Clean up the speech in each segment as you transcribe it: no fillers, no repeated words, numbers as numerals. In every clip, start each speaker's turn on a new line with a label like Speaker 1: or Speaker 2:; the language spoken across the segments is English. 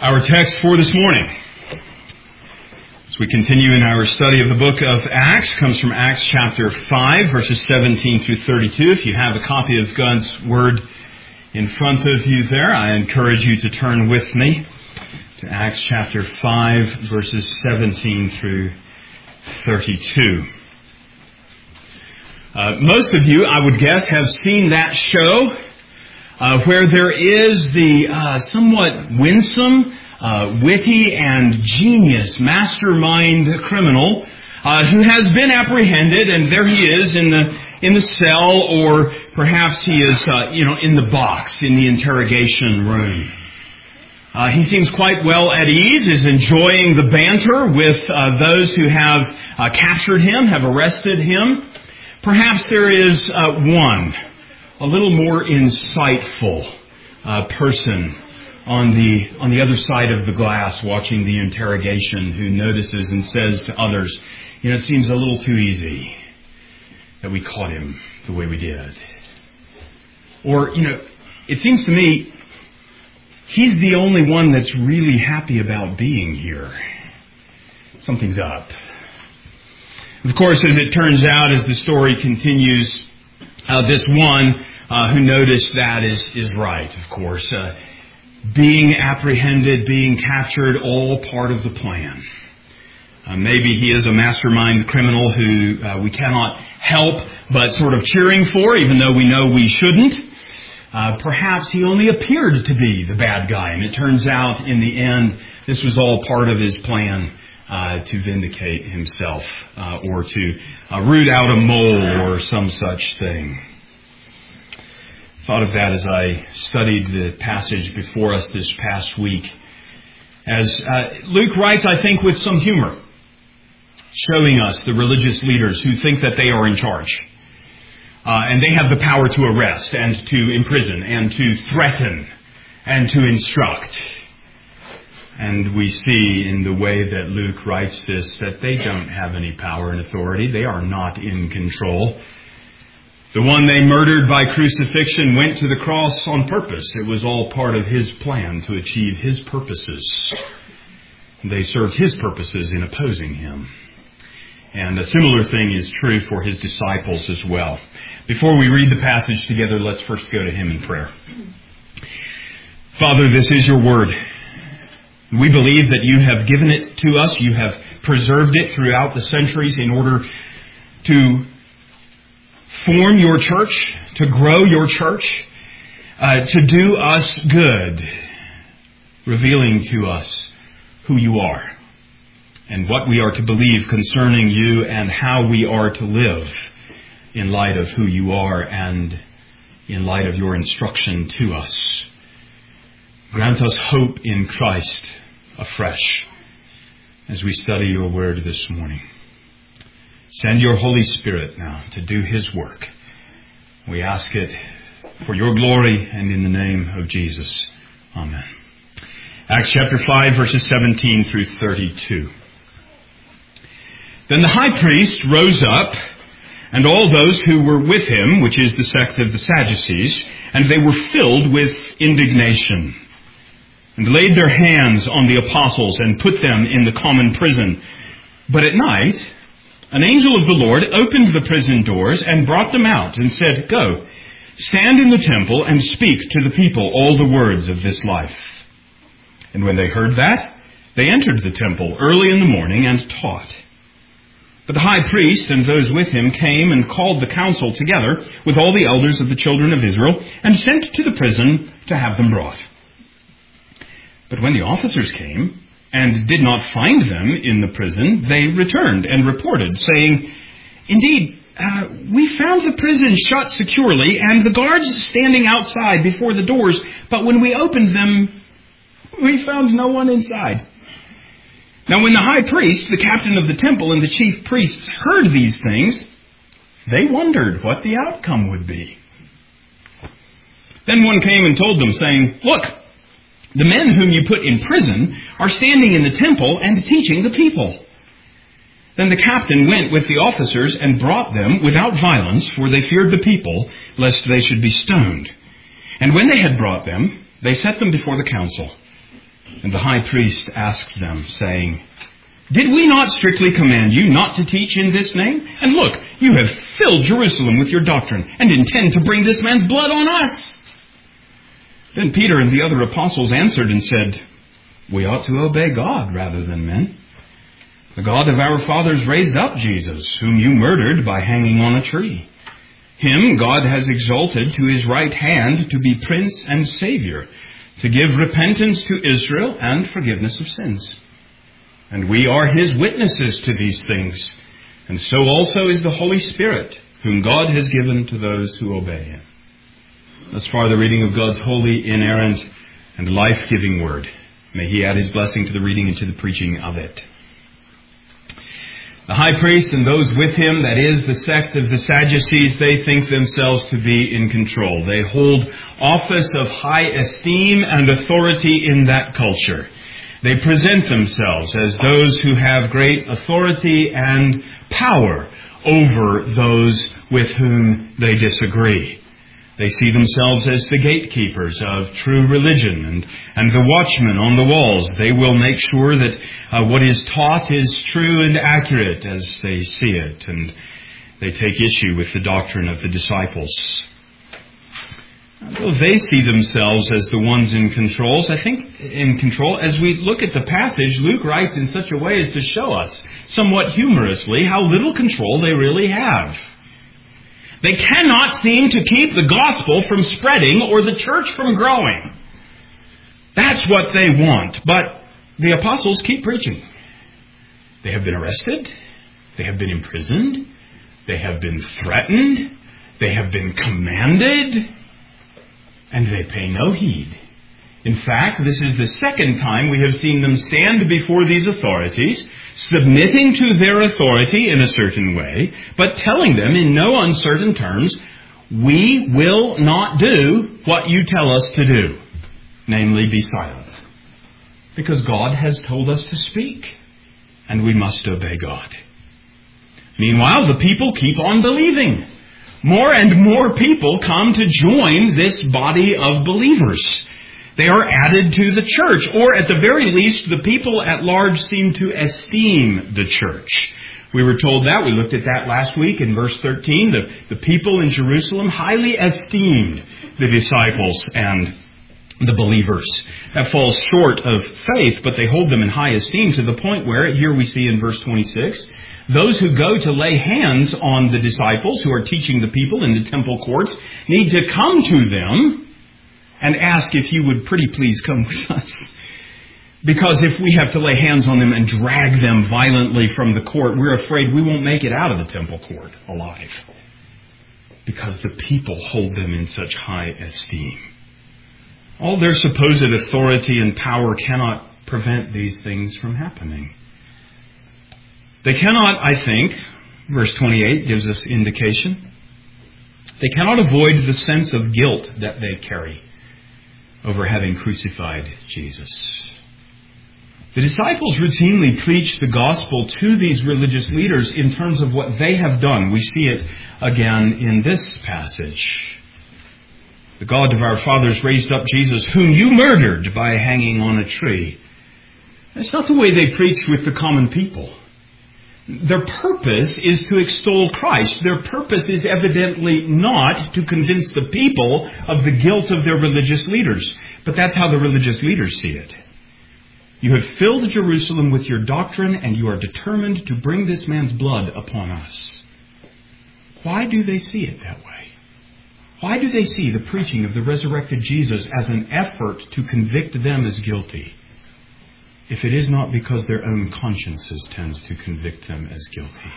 Speaker 1: Our text for this morning, as we continue in our study of the book of Acts, comes from Acts chapter 5, verses 17 through 32. If you have a copy of God's Word in front of you there, I encourage you to turn with me to Acts chapter 5, verses 17 through 32. Most of you, I would guess, have seen that show where there is the somewhat winsome, witty, and genius mastermind criminal who has been apprehended, and there he is in the cell, or perhaps he is in the box in the interrogation room. He seems quite well at ease, is enjoying the banter with those who have captured him, have arrested him. Perhaps there is one, a little more insightful person on the other side of the glass watching the interrogation, who notices and says to others, it seems a little too easy that we caught him the way we did. Or, it seems to me he's the only one that's really happy about being here. Something's up. Of course, as it turns out, as the story continues, this one who noticed that is right, of course. Being apprehended, being captured, all part of the plan. Maybe he is a mastermind criminal who we cannot help but sort of cheering for, even though we know we shouldn't. Perhaps he only appeared to be the bad guy, and it turns out in the end this was all part of his plan to vindicate himself or to root out a mole or some such thing. Thought of that as I studied the passage before us this past week. As Luke writes, I think, with some humor, showing us the religious leaders who think that they are in charge. And they have the power to arrest and to imprison and to threaten and to instruct. And we see in the way that Luke writes this that they don't have any power and authority. They are not in control. The one they murdered by crucifixion went to the cross on purpose. It was all part of his plan to achieve his purposes. They served his purposes in opposing him. And a similar thing is true for his disciples as well. Before we read the passage together, let's first go to him in prayer. Father, this is your word. We believe that you have given it to us. You have preserved it throughout the centuries in order to form your church, to grow your church, to do us good, revealing to us who you are and what we are to believe concerning you and how we are to live in light of who you are and in light of your instruction to us. Grant us hope in Christ afresh as we study your word this morning. Send your Holy Spirit now to do his work. We ask it for your glory and in the name of Jesus. Amen. Acts chapter 5, verses 17 through 32. Then the high priest rose up, and all those who were with him, which is the sect of the Sadducees, and they were filled with indignation, and laid their hands on the apostles and put them in the common prison. But at night, an angel of the Lord opened the prison doors and brought them out and said, "Go, stand in the temple and speak to the people all the words of this life." And when they heard that, they entered the temple early in the morning and taught. But the high priest and those with him came and called the council together with all the elders of the children of Israel and sent to the prison to have them brought. But when the officers came and did not find them in the prison, they returned and reported, saying, "Indeed, we found the prison shut securely and the guards standing outside before the doors, but when we opened them, we found no one inside." Now when the high priest, the captain of the temple, and the chief priests heard these things, they wondered what the outcome would be. Then one came and told them, saying, "Look, the men whom you put in prison are standing in the temple and teaching the people." Then the captain went with the officers and brought them without violence, for they feared the people, lest they should be stoned. And when they had brought them, they set them before the council. And the high priest asked them, saying, "Did we not strictly command you not to teach in this name? And look, you have filled Jerusalem with your doctrine and intend to bring this man's blood on us." Then Peter and the other apostles answered and said, "We ought to obey God rather than men. The God of our fathers raised up Jesus, whom you murdered by hanging on a tree. Him God has exalted to his right hand to be Prince and Savior, to give repentance to Israel and forgiveness of sins. And we are his witnesses to these things, and so also is the Holy Spirit, whom God has given to those who obey him." Thus far the reading of God's holy, inerrant, and life-giving word. May he add his blessing to the reading and to the preaching of it. The high priest and those with him, that is, the sect of the Sadducees, they think themselves to be in control. They hold office of high esteem and authority in that culture. They present themselves as those who have great authority and power over those with whom they disagree. They see themselves as the gatekeepers of true religion and the watchmen on the walls. They will make sure that what is taught is true and accurate as they see it, and they take issue with the doctrine of the disciples. Though they see themselves as the ones in control, as we look at the passage, Luke writes in such a way as to show us, somewhat humorously, how little control they really have. They cannot seem to keep the gospel from spreading or the church from growing. That's what they want. But the apostles keep preaching. They have been arrested. They have been imprisoned. They have been threatened. They have been commanded. And they pay no heed. In fact, this is the second time we have seen them stand before these authorities, submitting to their authority in a certain way, but telling them in no uncertain terms, "We will not do what you tell us to do, namely be silent. Because God has told us to speak, and we must obey God." Meanwhile, the people keep on believing. More and more people come to join this body of believers. They are added to the church, or at the very least, the people at large seem to esteem the church. We were told that. We looked at that last week in verse 13. The people in Jerusalem highly esteemed the disciples and the believers. That falls short of faith, but they hold them in high esteem to the point where, here we see in verse 26, those who go to lay hands on the disciples who are teaching the people in the temple courts need to come to them and ask if you would pretty please come with us. Because if we have to lay hands on them and drag them violently from the court, we're afraid we won't make it out of the temple court alive. Because the people hold them in such high esteem. All their supposed authority and power cannot prevent these things from happening. They cannot, I think, verse 28 gives us indication, they cannot avoid the sense of guilt that they carry over having crucified Jesus. The disciples routinely preach the gospel to these religious leaders in terms of what they have done. We see it again in this passage. The God of our fathers raised up Jesus, whom you murdered by hanging on a tree. That's not the way they preach with the common people. Their purpose is to extol Christ. Their purpose is evidently not to convince the people of the guilt of their religious leaders. But that's how the religious leaders see it. You have filled Jerusalem with your doctrine, and you are determined to bring this man's blood upon us. Why do they see it that way? Why do they see the preaching of the resurrected Jesus as an effort to convict them as guilty, if it is not because their own consciences tend to convict them as guilty?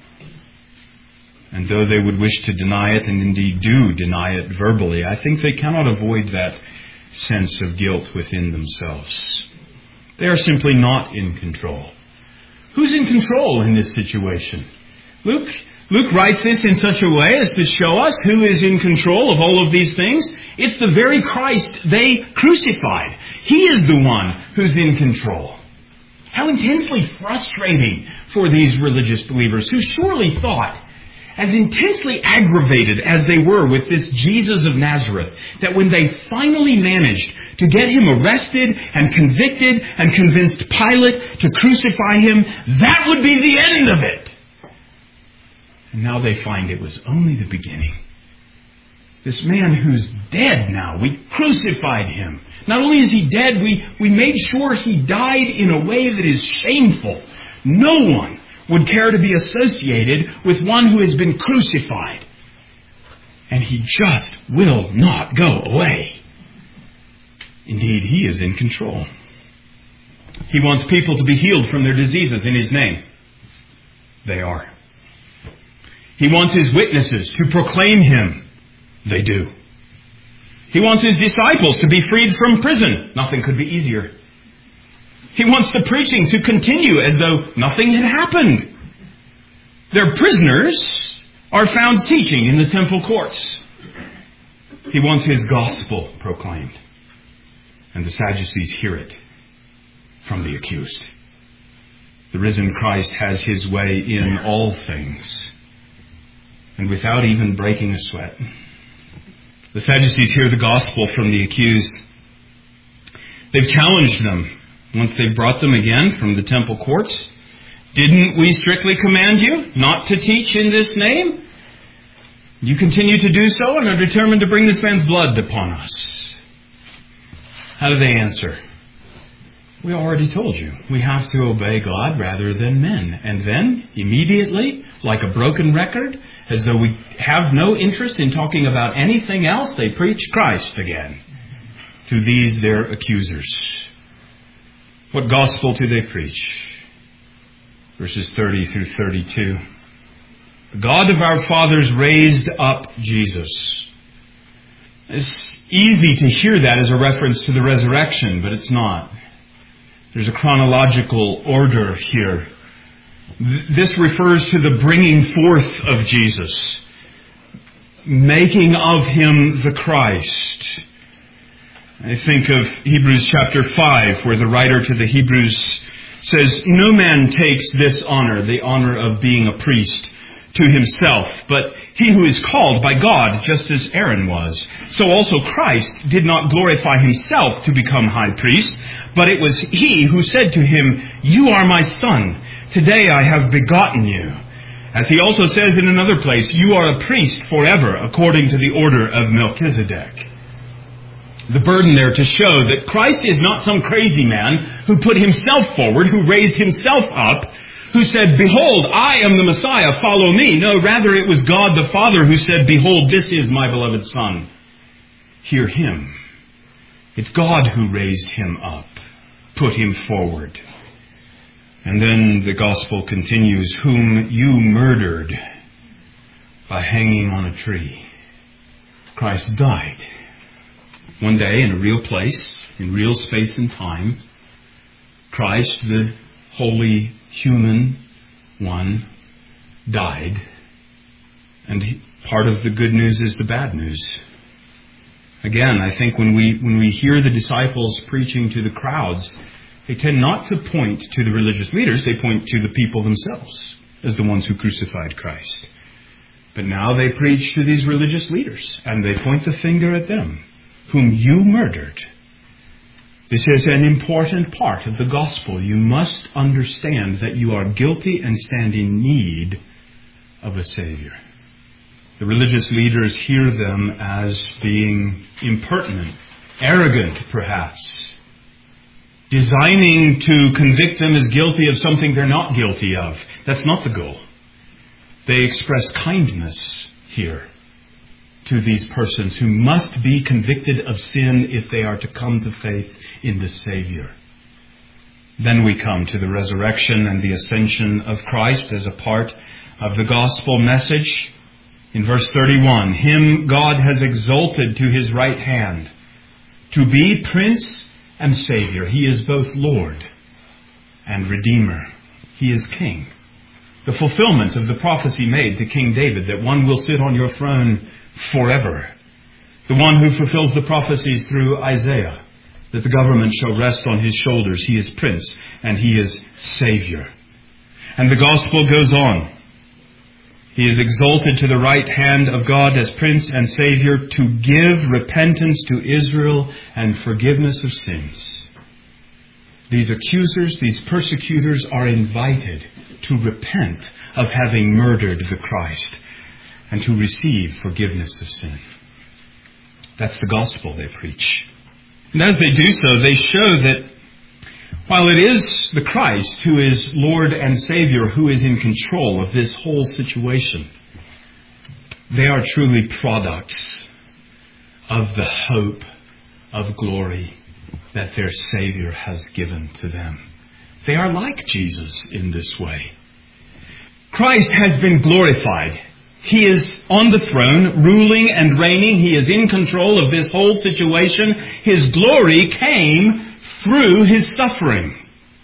Speaker 1: And though they would wish to deny it, and indeed do deny it verbally, I think they cannot avoid that sense of guilt within themselves. They are simply not in control. Who's in control in this situation? Luke writes this in such a way as to show us who is in control of all of these things. It's the very Christ they crucified. He is the one who's in control. How intensely frustrating for these religious believers who surely thought, as intensely aggravated as they were with this Jesus of Nazareth, that when they finally managed to get him arrested and convicted and convinced Pilate to crucify him, that would be the end of it. And now they find it was only the beginning. This man who's dead now, we crucified him. Not only is he dead, we made sure he died in a way that is shameful. No one would care to be associated with one who has been crucified. And he just will not go away. Indeed, he is in control. He wants people to be healed from their diseases in his name. They are. He wants his witnesses to proclaim him. They do. He wants his disciples to be freed from prison. Nothing could be easier. He wants the preaching to continue as though nothing had happened. Their prisoners are found teaching in the temple courts. He wants his gospel proclaimed. And the Sadducees hear it from the accused. The risen Christ has his way in all things, and without even breaking a sweat. The Sadducees hear the gospel from the accused. They've challenged them once they've brought them again from the temple courts. Didn't we strictly command you not to teach in this name? You continue to do so and are determined to bring this man's blood upon us. How do they answer? We already told you. We have to obey God rather than men. And then, immediately, like a broken record, as though we have no interest in talking about anything else, they preach Christ again to these their accusers. What gospel do they preach? Verses 30 through 32. The God of our fathers raised up Jesus. It's easy to hear that as a reference to the resurrection, but it's not. There's a chronological order here. This refers to the bringing forth of Jesus, making of him the Christ. I think of Hebrews chapter 5, where the writer to the Hebrews says, "No man takes this honor, the honor of being a priest, to himself, but he who is called by God, just as Aaron was. So also Christ did not glorify himself to become high priest, but it was he who said to him, 'You are my son. Today I have begotten you.' As he also says in another place, 'You are a priest forever, according to the order of Melchizedek.'" The burden there to show that Christ is not some crazy man who put himself forward, who raised himself up, who said, "Behold, I am the Messiah, follow me." No, rather it was God the Father who said, "Behold, this is my beloved Son. Hear him." It's God who raised him up, put him forward. And then the gospel continues, "Whom you murdered by hanging on a tree." Christ died. One day, in a real place, in real space and time, Christ, the holy human one, died. And part of the good news is the bad news. Again, I think when we hear the disciples preaching to the crowds, they tend not to point to the religious leaders, they point to the people themselves as the ones who crucified Christ. But now they preach to these religious leaders, and they point the finger at them, "Whom you murdered." This is an important part of the gospel. You must understand that you are guilty and stand in need of a Savior. The religious leaders hear them as being impertinent, arrogant perhaps, designing to convict them as guilty of something they're not guilty of. That's not the goal. They express kindness here to these persons who must be convicted of sin if they are to come to faith in the Savior. Then we come to the resurrection and the ascension of Christ as a part of the gospel message. In verse 31, "Him God has exalted to his right hand to be Prince and Savior." He is both Lord and Redeemer. He is King. The fulfillment of the prophecy made to King David that one will sit on your throne forever. The one who fulfills the prophecies through Isaiah, that the government shall rest on his shoulders. He is Prince and he is Savior. And the gospel goes on. He is exalted to the right hand of God as Prince and Savior to give repentance to Israel and forgiveness of sins. These accusers, these persecutors are invited to repent of having murdered the Christ and to receive forgiveness of sin. That's the gospel they preach. And as they do so, they show that while it is the Christ who is Lord and Savior who is in control of this whole situation, they are truly products of the hope of glory that their Savior has given to them. They are like Jesus in this way. Christ has been glorified. He is on the throne, ruling and reigning. He is in control of this whole situation. His glory came through His suffering.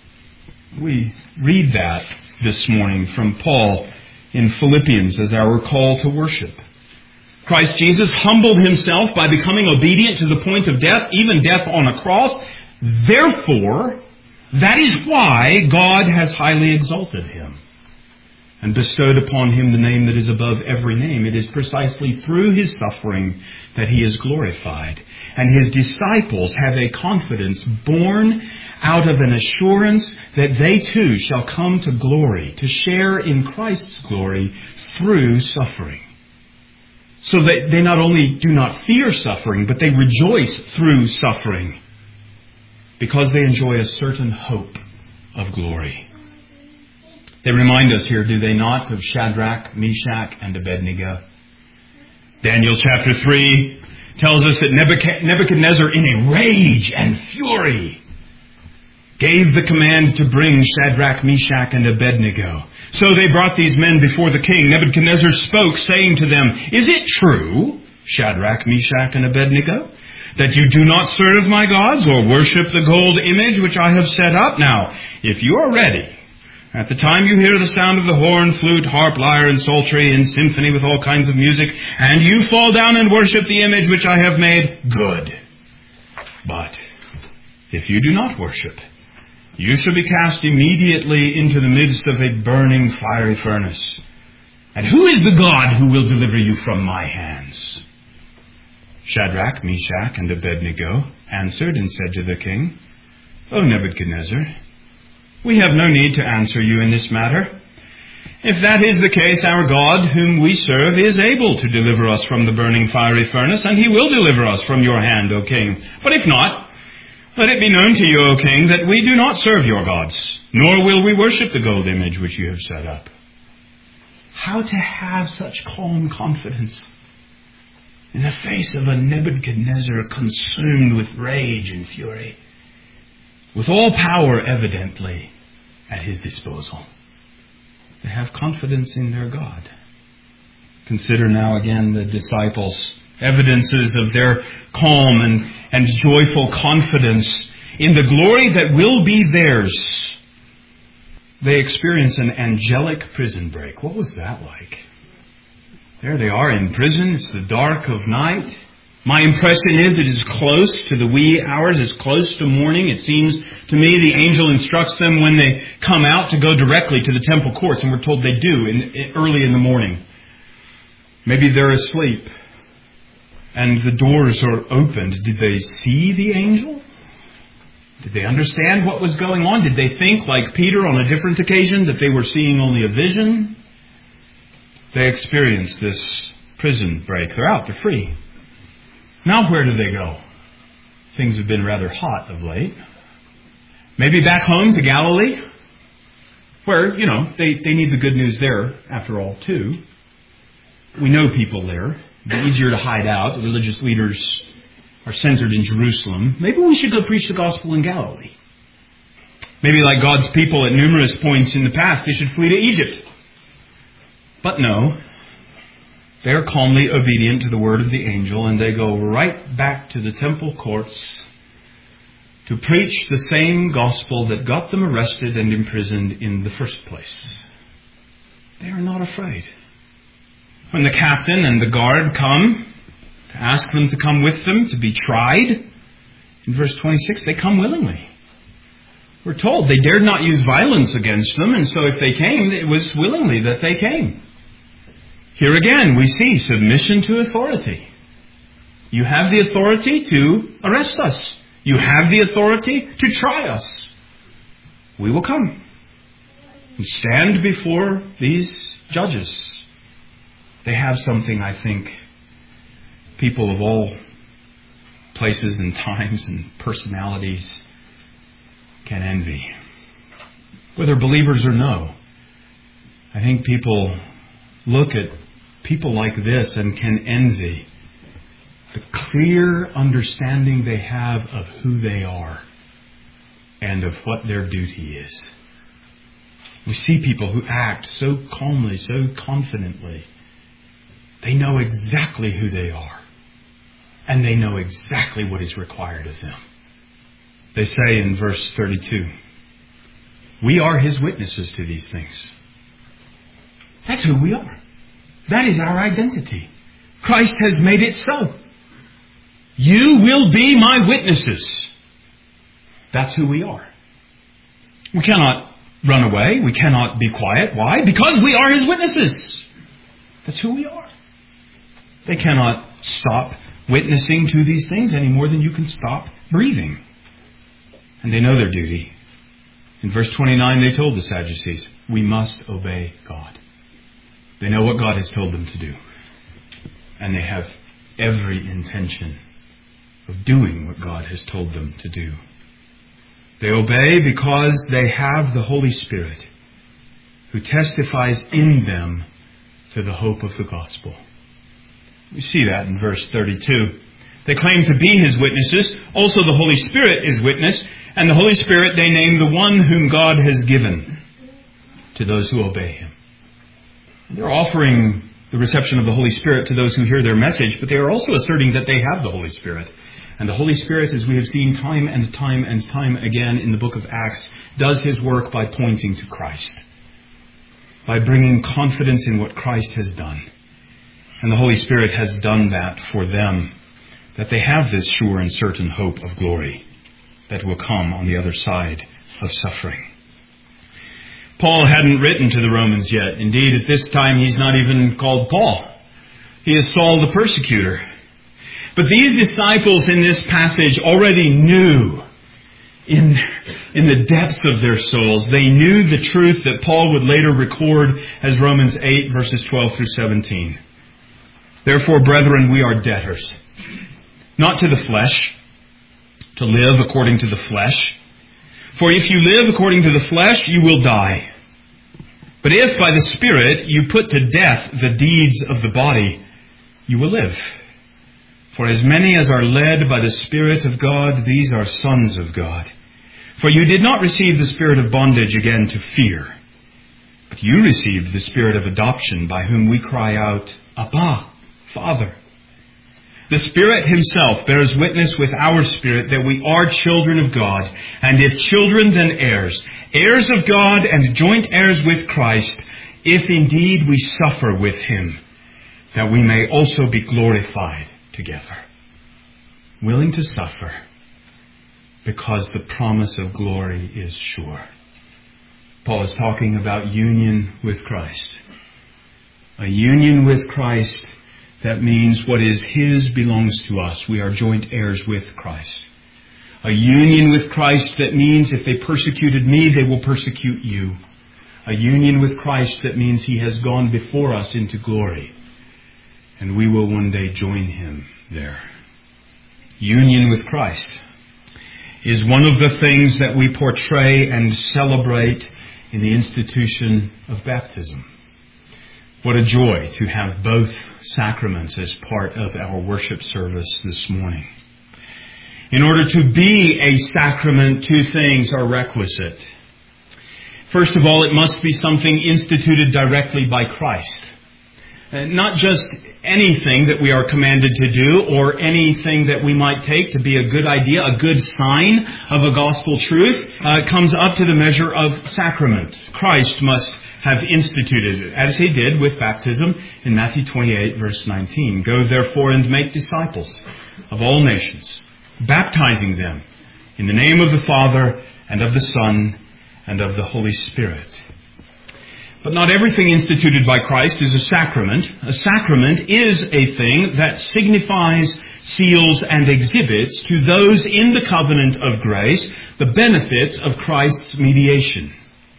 Speaker 1: We read that this morning from Paul in Philippians as our call to worship. Christ Jesus humbled Himself by becoming obedient to the point of death, even death on a cross. Therefore, that is why God has highly exalted Him and bestowed upon Him the name that is above every name. It is precisely through His suffering that He is glorified. And His disciples have a confidence born out of an assurance that they too shall come to glory, to share in Christ's glory through suffering. So that they not only do not fear suffering, but they rejoice through suffering because they enjoy a certain hope of glory. They remind us here, do they not, of Shadrach, Meshach, and Abednego? Daniel chapter 3 tells us that Nebuchadnezzar, in a rage and fury, gave the command to bring Shadrach, Meshach, and Abednego. So they brought these men before the king. Nebuchadnezzar spoke, saying to them, "Is it true, Shadrach, Meshach, and Abednego, that you do not serve my gods or worship the gold image which I have set up? Now, if you are ready, at the time you hear the sound of the horn, flute, harp, lyre, and psaltery, and symphony with all kinds of music, and you fall down and worship the image which I have made, good. But if you do not worship, you shall be cast immediately into the midst of a burning fiery furnace. And who is the God who will deliver you from my hands?" Shadrach, Meshach, and Abednego answered and said to the king, "O Nebuchadnezzar, we have no need to answer you in this matter. If that is the case, our God, whom we serve, is able to deliver us from the burning fiery furnace, and He will deliver us from your hand, O king. But if not, let it be known to you, O king, that we do not serve your gods, nor will we worship the gold image which you have set up." How to have such calm confidence in the face of a Nebuchadnezzar consumed with rage and fury, with all power evidently at his disposal. They have confidence in their God. Consider now again the disciples' evidences of their calm and joyful confidence in the glory that will be theirs. They experience an angelic prison break. What was that like? There they are in prison. It's the dark of night. My impression is it is close to the wee hours. It's close to morning. It seems to me the angel instructs them when they come out to go directly to the temple courts, and we're told they do early in the morning. Maybe they're asleep and the doors are opened. Did they see the angel? Did they understand what was going on? Did they think, like Peter on a different occasion, that they were seeing only a vision? They experienced this prison break. They're out. They're free. Now where do they go? Things have been rather hot of late. Maybe back home to Galilee, where, they need the good news there, after all, too. We know people there. It'd be easier to hide out. The religious leaders are centered in Jerusalem. Maybe we should go preach the gospel in Galilee. Maybe like God's people at numerous points in the past, they should flee to Egypt. But no, they are calmly obedient to the word of the angel, and they go right back to the temple courts to preach the same gospel that got them arrested and imprisoned in the first place. They are not afraid. When the captain and the guard come to ask them to come with them to be tried, in verse 26, they come willingly. We're told they dared not use violence against them, and so if they came, it was willingly that they came. Here again, we see submission to authority. You have the authority to arrest us. You have the authority to try us. We will come and stand before these judges. They have something, I think, people of all places and times and personalities can envy. Whether believers or no, I think people look at people like this and can envy the clear understanding they have of who they are and of what their duty is. We see people who act so calmly, so confidently. They know exactly who they are, and they know exactly what is required of them. They say in verse 32, we are His witnesses to these things. That's who we are. That is our identity. Christ has made it so. You will be my witnesses. That's who we are. We cannot run away. We cannot be quiet. Why? Because we are His witnesses. That's who we are. They cannot stop witnessing to these things any more than you can stop breathing. And they know their duty. In verse 29, they told the Sadducees, we must obey God. They know what God has told them to do. And they have every intention of doing what God has told them to do. They obey because they have the Holy Spirit who testifies in them to the hope of the gospel. We see that in verse 32. They claim to be His witnesses. Also the Holy Spirit is witness. And the Holy Spirit they name the one whom God has given to those who obey Him. They're offering the reception of the Holy Spirit to those who hear their message, but they are also asserting that they have the Holy Spirit. And the Holy Spirit, as we have seen time and time and time again in the book of Acts, does His work by pointing to Christ, by bringing confidence in what Christ has done. And the Holy Spirit has done that for them, that they have this sure and certain hope of glory that will come on the other side of suffering. Paul hadn't written to the Romans yet. Indeed, at this time, he's not even called Paul. He is Saul the persecutor. But these disciples in this passage already knew in the depths of their souls, they knew the truth that Paul would later record as Romans 8, verses 12 through 17. Therefore, brethren, we are debtors, not to the flesh, to live according to the flesh. For if you live according to the flesh, you will die. But if by the Spirit you put to death the deeds of the body, you will live. For as many as are led by the Spirit of God, these are sons of God. For you did not receive the spirit of bondage again to fear, but you received the Spirit of adoption, by whom we cry out, Abba, Father. The Spirit Himself bears witness with our spirit that we are children of God, and if children, then heirs, heirs of God and joint heirs with Christ, if indeed we suffer with Him, that we may also be glorified together. Willing to suffer because the promise of glory is sure. Paul is talking about union with Christ. A union with Christ that means what is His belongs to us. We are joint heirs with Christ. A union with Christ that means if they persecuted me, they will persecute you. A union with Christ that means He has gone before us into glory, and we will one day join Him there. Union with Christ is one of the things that we portray and celebrate in the institution of baptism. What a joy to have both sacraments as part of our worship service this morning. In order to be a sacrament, two things are requisite. First of all, it must be something instituted directly by Christ. Not just anything that we are commanded to do or anything that we might take to be a good idea, a good sign of a gospel truth, comes up to the measure of sacrament. Christ must have instituted it, as He did with baptism in Matthew 28, verse 19. Go therefore and make disciples of all nations, baptizing them in the name of the Father and of the Son and of the Holy Spirit. But not everything instituted by Christ is a sacrament. A sacrament is a thing that signifies, seals, and exhibits to those in the covenant of grace the benefits of Christ's mediation.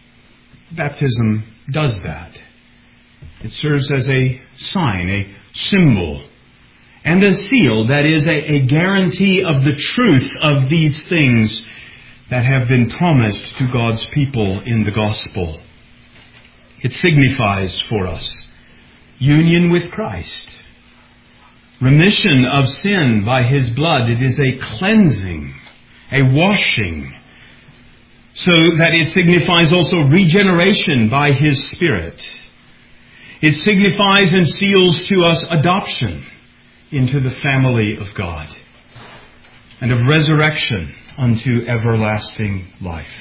Speaker 1: Baptism does that. It serves as a sign, a symbol, and a seal that is a guarantee of the truth of these things that have been promised to God's people in the gospel. It signifies for us union with Christ, remission of sin by His blood. It is a cleansing, a washing, so that it signifies also regeneration by His Spirit. It signifies and seals to us adoption into the family of God, and of resurrection unto everlasting life.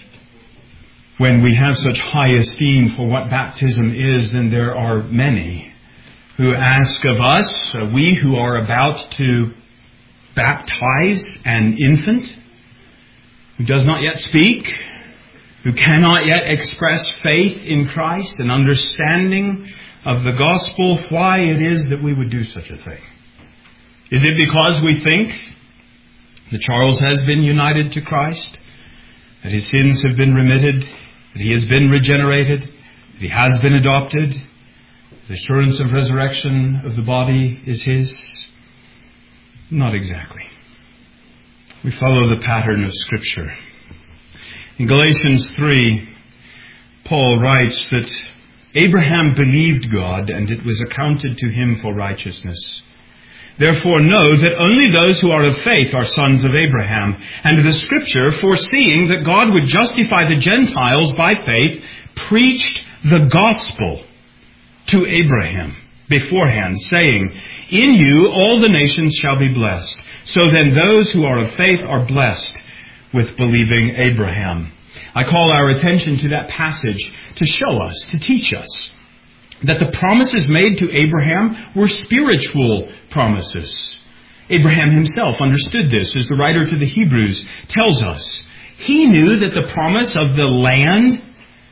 Speaker 1: When we have such high esteem for what baptism is, then there are many who ask of us, we who are about to baptize an infant who does not yet speak, who cannot yet express faith in Christ and understanding of the gospel, why it is that we would do such a thing. Is it because we think that Charles has been united to Christ, that his sins have been remitted, that he has been regenerated, that he has been adopted, the assurance of resurrection of the body is his? Not exactly. We follow the pattern of Scripture. In Galatians 3, Paul writes that Abraham believed God, and it was accounted to him for righteousness. Therefore know that only those who are of faith are sons of Abraham. And the Scripture, foreseeing that God would justify the Gentiles by faith, preached the gospel to Abraham beforehand, saying, in you all the nations shall be blessed. So then those who are of faith are blessed with believing Abraham. I call our attention to that passage to show us, to teach us, that the promises made to Abraham were spiritual promises. Abraham himself understood this, as the writer to the Hebrews tells us. He knew that the promise of the land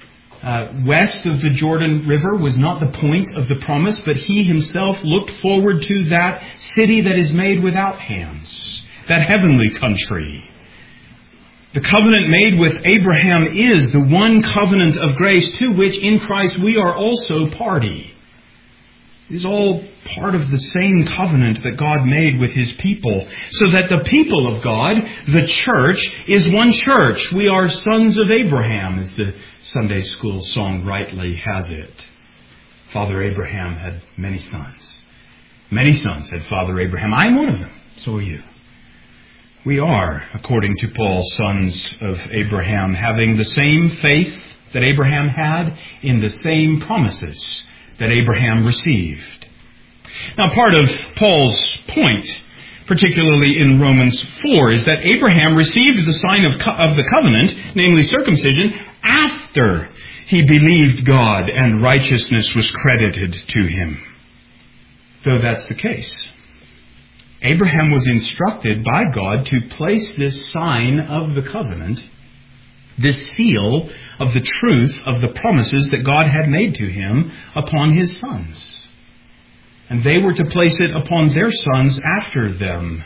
Speaker 1: west of the Jordan River was not the point of the promise, but he himself looked forward to that city that is made without hands, that heavenly country. The covenant made with Abraham is the one covenant of grace to which in Christ we are also party. It is all part of the same covenant that God made with His people, so that the people of God, the church, is one church. We are sons of Abraham, as the Sunday school song rightly has it. Father Abraham had many sons. Many sons had Father Abraham. I am one of them. So are you. We are, according to Paul, sons of Abraham, having the same faith that Abraham had in the same promises that Abraham received. Now, part of Paul's point, particularly in Romans 4, is that Abraham received the sign of the covenant, namely circumcision, after he believed God and righteousness was credited to him. Though that's the case, Abraham was instructed by God to place this sign of the covenant, this seal of the truth of the promises that God had made to him, upon his sons. And they were to place it upon their sons after them.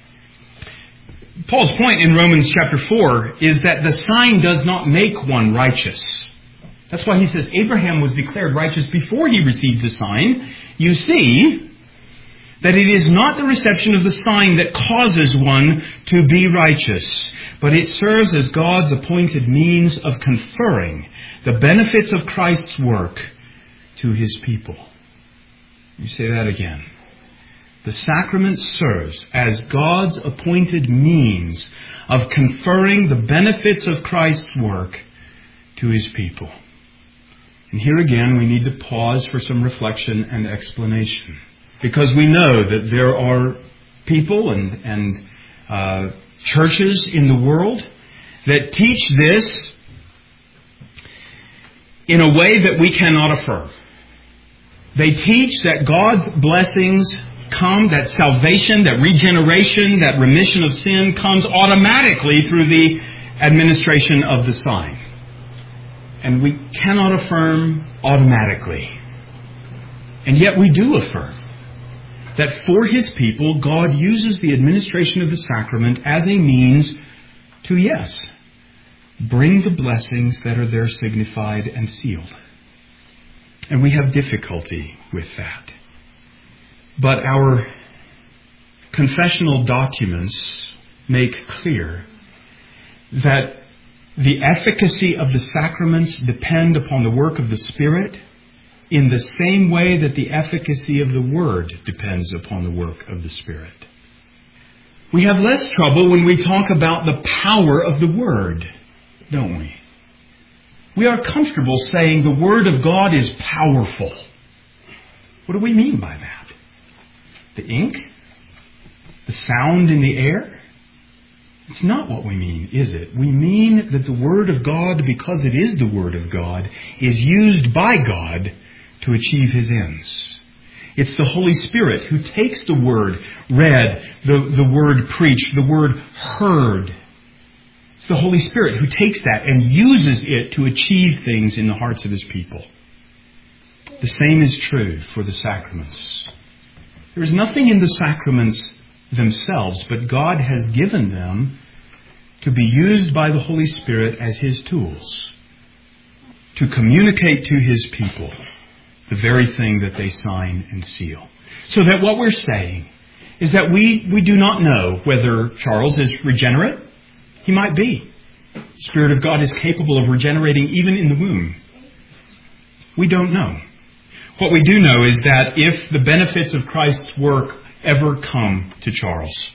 Speaker 1: Paul's point in Romans chapter 4 is that the sign does not make one righteous. That's why he says Abraham was declared righteous before he received the sign. You see that it is not the reception of the sign that causes one to be righteous, but it serves as God's appointed means of conferring the benefits of Christ's work to His people. You say that again. The sacrament serves as God's appointed means of conferring the benefits of Christ's work to His people. And here again we need to pause for some reflection and explanation. Because we know that there are people and churches in the world that teach this in a way that we cannot affirm. They teach that God's blessings come, that salvation, that regeneration, that remission of sin comes automatically through the administration of the sign. And we cannot affirm automatically. And yet we do affirm that for His people, God uses the administration of the sacrament as a means to, yes, bring the blessings that are there signified and sealed. And we have difficulty with that. But our confessional documents make clear that the efficacy of the sacraments depend upon the work of the Spirit in the same way that the efficacy of the Word depends upon the work of the Spirit. We have less trouble when we talk about the power of the Word, don't we? We are comfortable saying the Word of God is powerful. What do we mean by that? The ink? The sound in the air? It's not what we mean, is it? We mean that the Word of God, because it is the Word of God, is used by God to achieve His ends. It's the Holy Spirit who takes the Word read, the Word preached, the Word heard. It's the Holy Spirit who takes that and uses it to achieve things in the hearts of His people. The same is true for the sacraments. There is nothing in the sacraments themselves, but God has given them to be used by the Holy Spirit as His tools to communicate to His people the very thing that they sign and seal. So that what we're saying is that we do not know whether Charles is regenerate. He might be. The Spirit of God is capable of regenerating even in the womb. We don't know. What we do know is that if the benefits of Christ's work ever come to Charles,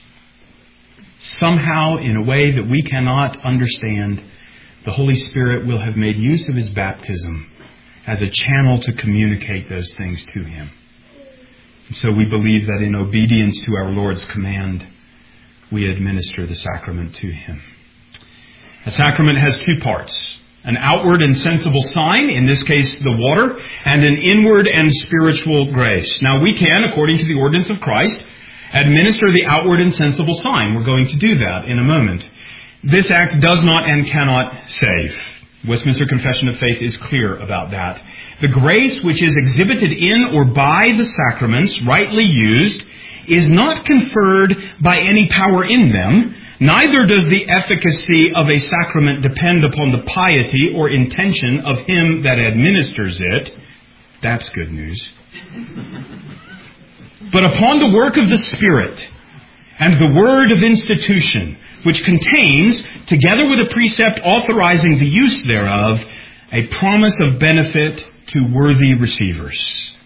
Speaker 1: somehow in a way that we cannot understand, the Holy Spirit will have made use of His baptism as a channel to communicate those things to him. And so we believe that in obedience to our Lord's command, we administer the sacrament to him. A sacrament has two parts: an outward and sensible sign, in this case the water, and an inward and spiritual grace. Now we can, according to the ordinance of Christ, administer the outward and sensible sign. We're going to do that in a moment. This act does not and cannot save. Westminster Confession of Faith is clear about that. The grace which is exhibited in or by the sacraments, rightly used, is not conferred by any power in them. Neither does the efficacy of a sacrament depend upon the piety or intention of him that administers it. That's good news. But upon the work of the Spirit and the word of institution, which contains, together with a precept authorizing the use thereof, a promise of benefit to worthy receivers.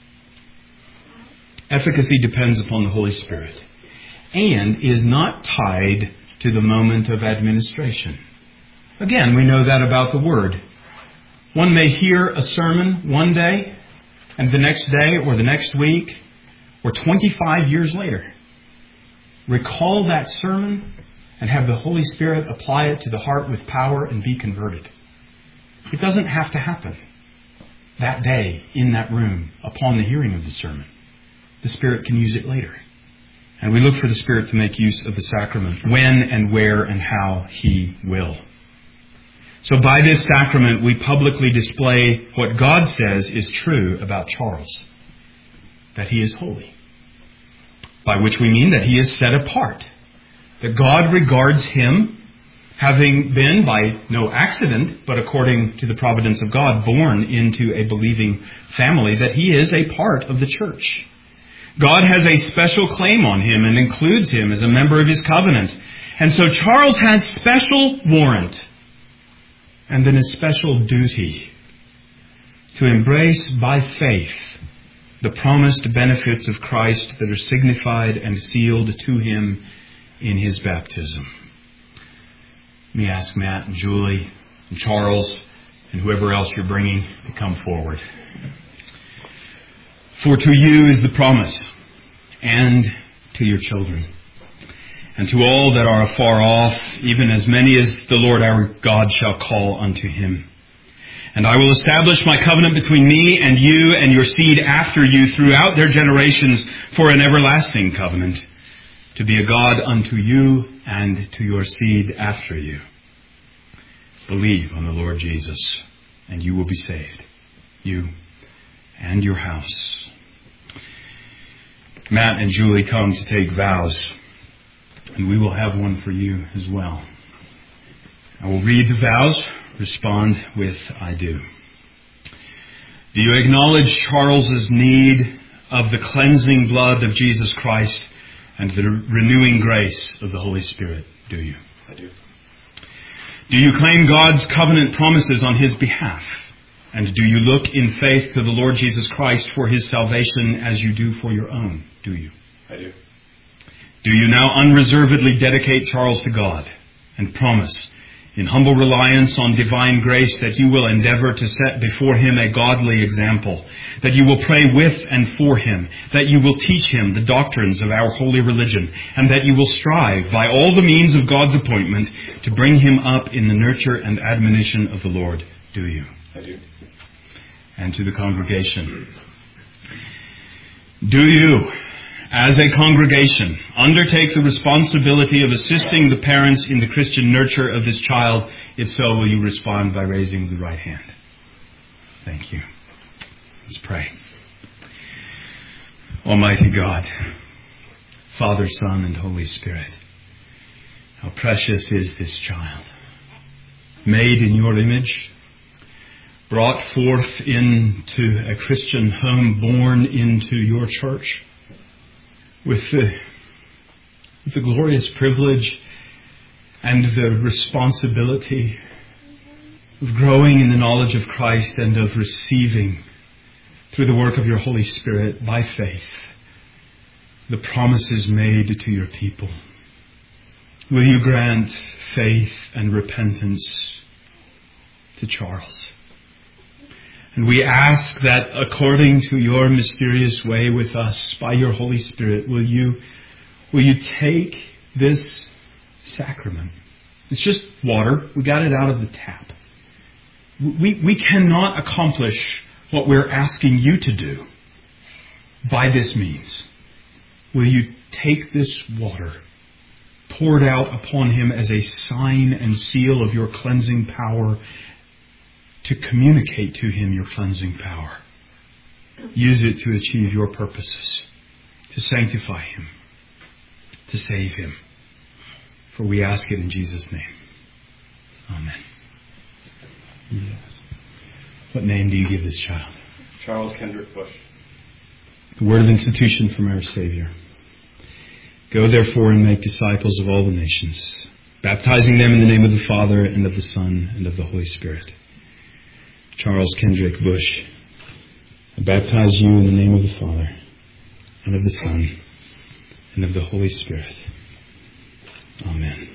Speaker 1: Efficacy depends upon the Holy Spirit and is not tied to the moment of administration. Again, we know that about the Word. One may hear a sermon one day, and the next day, or the next week, or 25 years later, recall that sermon and have the Holy Spirit apply it to the heart with power and be converted. It doesn't have to happen that day, in that room, upon the hearing of the sermon. The Spirit can use it later. And we look for the Spirit to make use of the sacrament when and where and how He will. So by this sacrament, we publicly display what God says is true about Charles, that he is holy. By which we mean that he is set apart, that God regards him, having been by no accident, but according to the providence of God, born into a believing family, that he is a part of the church. God has a special claim on him and includes him as a member of his covenant. And so Charles has special warrant and then a special duty to embrace by faith the promised benefits of Christ that are signified and sealed to him in his baptism. Let me ask Matt and Julie and Charles and whoever else you're bringing to come forward. For to you is the promise, and to your children, and to all that are afar off, even as many as the Lord our God shall call unto him. And I will establish my covenant between me and you and your seed after you throughout their generations for an everlasting covenant, to be a God unto you and to your seed after you. Believe on the Lord Jesus, and you will be saved, you and your house. Matt and Julie come to take vows, and we will have one for you as well. I will read the vows. Respond with I do. Do you acknowledge Charles's need of the cleansing blood of Jesus Christ and the renewing grace of the Holy Spirit? Do you?
Speaker 2: I do.
Speaker 1: Do you claim God's covenant promises on his behalf? And do you look in faith to the Lord Jesus Christ for his salvation as you do for your own? Do you?
Speaker 2: I do.
Speaker 1: Do you now unreservedly dedicate Charles to God and promise, in humble reliance on divine grace, that you will endeavor to set before him a godly example, that you will pray with and for him, that you will teach him the doctrines of our holy religion, and that you will strive by all the means of God's appointment to bring him up in the nurture and admonition of the Lord? Do you?
Speaker 2: I do.
Speaker 1: And to the congregation, do you, as a congregation, undertake the responsibility of assisting the parents in the Christian nurture of this child? If so, will you respond by raising the right hand? Thank you. Let's pray. Almighty God, Father, Son, and Holy Spirit, how precious is this child, made in your image, brought forth into a Christian home, born into your church, with the glorious privilege and the responsibility of growing in the knowledge of Christ and of receiving, through the work of your Holy Spirit, by faith, the promises made to your people. Will you grant faith and repentance to Charles? And we ask that according to your mysterious way with us, by your Holy Spirit, will you take this sacrament? It's just water. We got it out of the tap. We cannot accomplish what we're asking you to do by this means. Will you take this water, poured out upon him as a sign and seal of your cleansing power, to communicate to him your cleansing power? Use it to achieve your purposes, to sanctify him, to save him. For we ask it in Jesus' name. Amen. Yes. What name do you give this child?
Speaker 2: Charles Kendrick Bush.
Speaker 1: The word of institution from our Savior. Go therefore and make disciples of all the nations, baptizing them in the name of the Father and of the Son and of the Holy Spirit. Charles Kendrick Bush, I baptize you in the name of the Father, and of the Son, and of the Holy Spirit. Amen.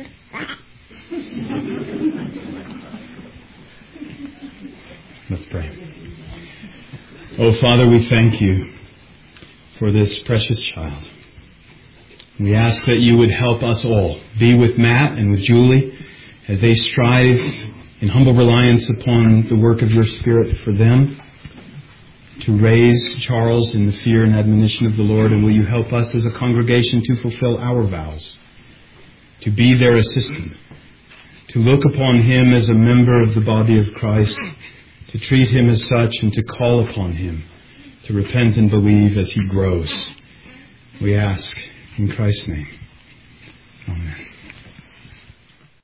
Speaker 1: Let's pray. Oh, Father, we thank you for this precious child. We ask that you would help us all. Be with Matt and with Julie as they strive in humble reliance upon the work of your Spirit for them, to raise Charles in the fear and admonition of the Lord. And will you help us as a congregation to fulfill our vows, to be their assistant, to look upon him as a member of the body of Christ, to treat him as such, and to call upon him to repent and believe as he grows. We ask in Christ's name. Amen.